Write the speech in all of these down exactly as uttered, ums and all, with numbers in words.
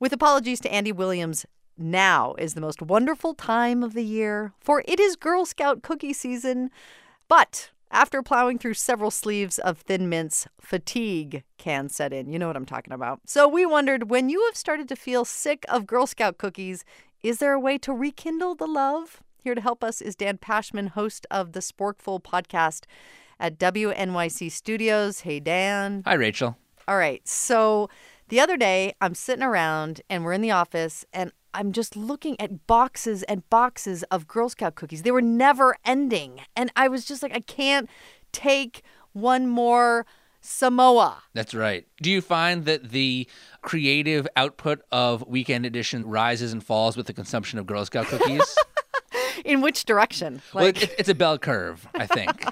With apologies to Andy Williams, now is the most wonderful time of the year, for it is Girl Scout cookie season. But after plowing through several sleeves of Thin Mints, fatigue can set in. You know what I'm talking about. So we wondered, when you have started to feel sick of Girl Scout cookies, is there a way to rekindle the love? Here to help us is Dan Pashman, host of the Sporkful podcast at W N Y C Studios. Hey, Dan. Hi, Rachel. All right. So the other day, I'm sitting around and we're in the office and I'm just looking at boxes and boxes of Girl Scout cookies. They were never ending. And I was just like, I can't take one more Samoa. That's right. Do you find that the creative output of Weekend Edition rises and falls with the consumption of Girl Scout cookies? In which direction? Like... Well, it, it's a bell curve, I think.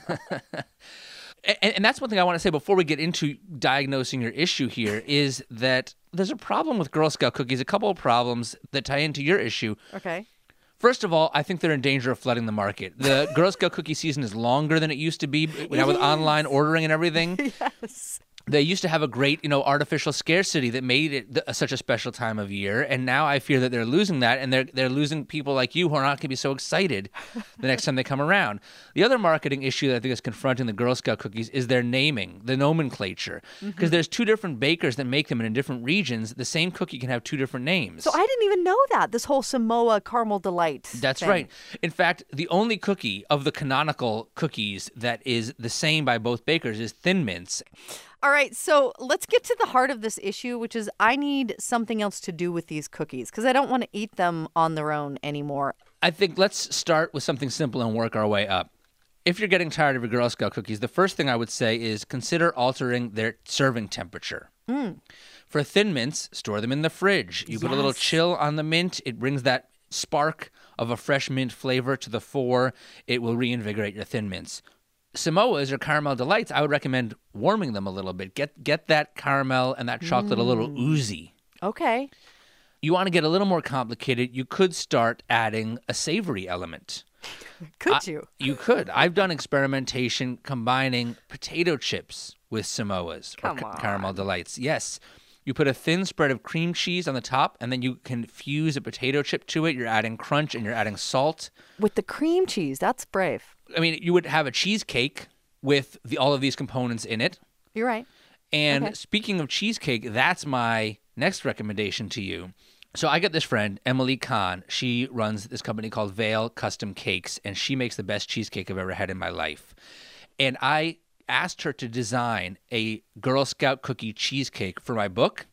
And, and that's one thing I want to say before we get into diagnosing your issue here is that there's a problem with Girl Scout cookies, a couple of problems that tie into your issue. Okay. First of all, I think they're in danger of flooding the market. The Girl Scout cookie season is longer than it used to be now with online ordering and everything. Yes. They used to have a great, you know, artificial scarcity that made it th- such a special time of year, and now I fear that they're losing that, and they're they're losing people like you who are not going to be so excited the next time they come around. The other marketing issue that I think is confronting the Girl Scout cookies is their naming, the nomenclature, because mm-hmm. there's two different bakers that make them, and in different regions, the same cookie can have two different names. So I didn't even know that, this whole Samoa Caramel Delight That's thing. right. In fact, the only cookie of the canonical cookies that is the same by both bakers is Thin Mints. All right, so let's get to the heart of this issue, which is I need something else to do with these cookies because I don't want to eat them on their own anymore. I think let's start with something simple and work our way up. If you're getting tired of your Girl Scout cookies, the first thing I would say is consider altering their serving temperature. Mm. For Thin Mints, store them in the fridge. You yes. put a little chill on the mint. It brings that spark of a fresh mint flavor to the fore. It will reinvigorate your Thin Mints. Samoas or Caramel Delights, I would recommend warming them a little bit. Get get that caramel and that chocolate mm. a little oozy. Okay. You want to get a little more complicated, you could start adding a savory element. Could I, you? You could. I've done experimentation combining potato chips with Samoas Come or ca- on. Caramel Delights. Yes. You put a thin spread of cream cheese on the top, and then you can fuse a potato chip to it. You're adding crunch and you're adding salt. With the cream cheese, that's brave. I mean, you would have a cheesecake with the, all of these components in it. You're right. And okay. speaking of cheesecake, that's my next recommendation to you. So I got this friend, Emily Kahn. She runs this company called Vale Custom Cakes, and she makes the best cheesecake I've ever had in my life. And I asked her to design a Girl Scout cookie cheesecake for my book,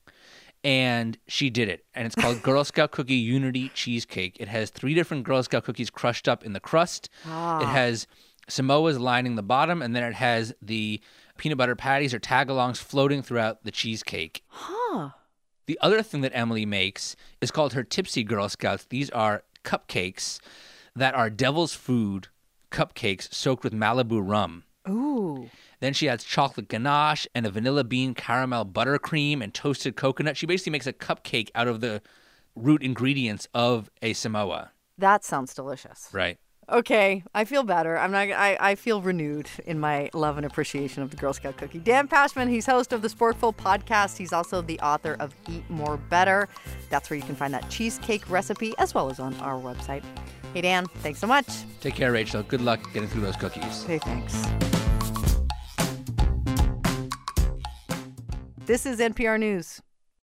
and she did it. And it's called Girl Scout Cookie Unity Cheesecake. It has three different Girl Scout cookies crushed up in the crust. Ah. It has Samoas lining the bottom, and then it has the peanut butter patties or tag-alongs floating throughout the cheesecake. Huh. The other thing that Emily makes is called her Tipsy Girl Scouts. These are cupcakes that are devil's food cupcakes soaked with Malibu rum. Ooh. Then she adds chocolate ganache and a vanilla bean caramel buttercream and toasted coconut. She basically makes a cupcake out of the root ingredients of a Samoa. That sounds delicious. Right. Okay, I feel better. I'm not. I, I feel renewed in my love and appreciation of the Girl Scout cookie. Dan Pashman, he's host of the Sporkful podcast. He's also the author of Eat More Better. That's where you can find that cheesecake recipe as well as on our website. Hey, Dan, thanks so much. Take care, Rachel. Good luck getting through those cookies. Hey, thanks. This is N P R News.